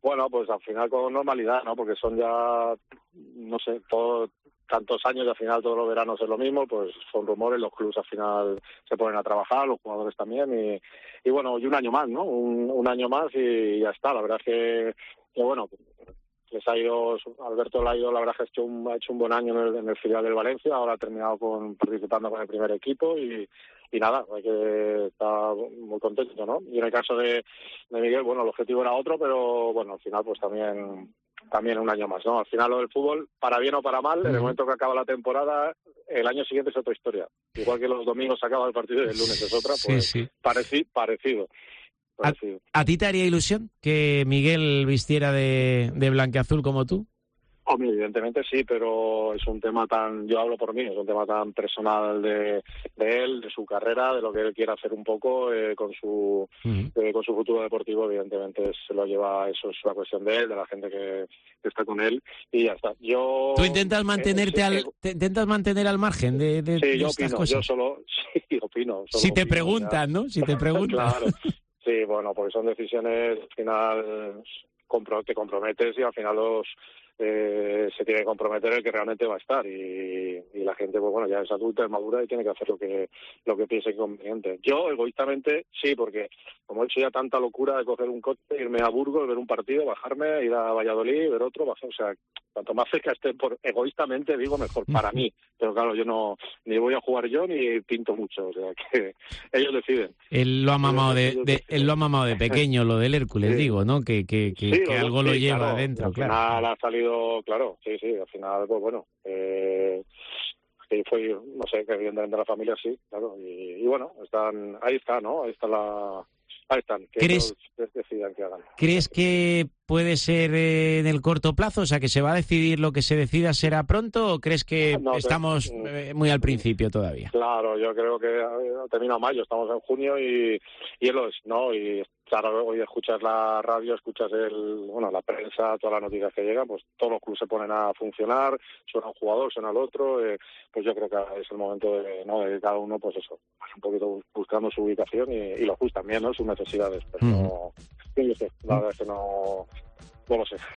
Bueno, pues al final con normalidad, ¿no? Porque son ya, no sé, tantos años y al final todos los veranos es lo mismo, pues son rumores, los clubes al final se ponen a trabajar, los jugadores también, y bueno, y un año más, ¿no? Un año más y ya está. La verdad es que bueno, les ha ido, Alberto Laido, la verdad es que ha hecho un buen año en el filial del Valencia, ahora ha terminado participando con el primer equipo y nada, hay que estar muy contento, ¿no? Y en el caso de Miguel, bueno, el objetivo era otro, pero bueno, al final pues también un año más, ¿no? Al final lo del fútbol, para bien o para mal, en el momento que acaba la temporada, el año siguiente es otra historia. Igual que los domingos se acaba el partido y el lunes es otra, pues sí. Parecido. ¿A ti te haría ilusión que Miguel vistiera de blanqueazul como tú? Hombre, evidentemente sí, pero es un tema yo hablo por mí, es un tema tan personal de él, de su carrera, de lo que él quiere hacer un poco con su futuro deportivo. Evidentemente se lo lleva, eso es una cuestión de él, de la gente que está con él, y ya está. ¿Tú intentas intentas mantener al margen de sí, yo estas opino, cosas? Sí, opino. Si te preguntan, ¿no? Si te preguntan. Claro. Sí, bueno, porque son decisiones, al final te comprometes y al final se tiene que comprometer el que realmente va a estar y la gente, pues bueno, ya es adulta, es madura y tiene que hacer lo que piense conveniente. Yo, egoístamente, sí, porque como he hecho ya tanta locura de coger un coche, irme a Burgos, ver un partido, bajarme, ir a Valladolid, ver otro, bajar, o sea, cuanto más cerca esté, egoístamente digo, mejor para mí. Pero claro, yo no, ni voy a jugar yo ni pinto mucho, o sea, que ellos deciden. Él lo ha mamado de pequeño, lo del Hércules, sí. Digo, ¿no? Que algo lo lleva claro, adentro, claro. Al final ha salido, claro, sí, al final, pues bueno, que fue, no sé, que evidentemente la familia sí, claro, y bueno, ahí está, ¿no? Ahí están, que ellos decidan que hagan. ¿Crees que puede ser en el corto plazo? O sea, ¿que se va a decidir lo que se decida será pronto o crees que estamos muy al principio todavía? Claro, yo creo que termina mayo, estamos en junio y él es, ¿no? Y claro, hoy escuchas la radio, escuchas la prensa, todas las noticias que llegan, pues todos los clubes se ponen a funcionar, suena un jugador, suena el otro, pues yo creo que es el momento de cada uno, pues eso, un poquito buscando su ubicación y los clubes también, ¿no? Sus necesidades, pero no, yo sé, la verdad es que no lo sé.